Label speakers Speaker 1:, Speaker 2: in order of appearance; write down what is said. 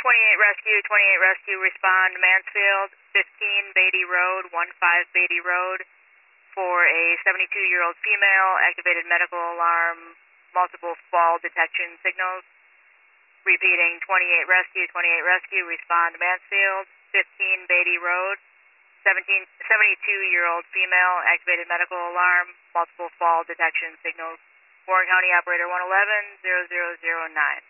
Speaker 1: 28 Rescue, respond Mansfield, 15 Beatty Road, 15 Beatty Road, for a 72-year-old female, activated medical alarm, multiple fall detection signals. Repeating, 28 Rescue, respond Mansfield, 15 Beatty Road, 72-year-old female, activated medical alarm, multiple fall detection signals. Warren County Operator 111, 0009.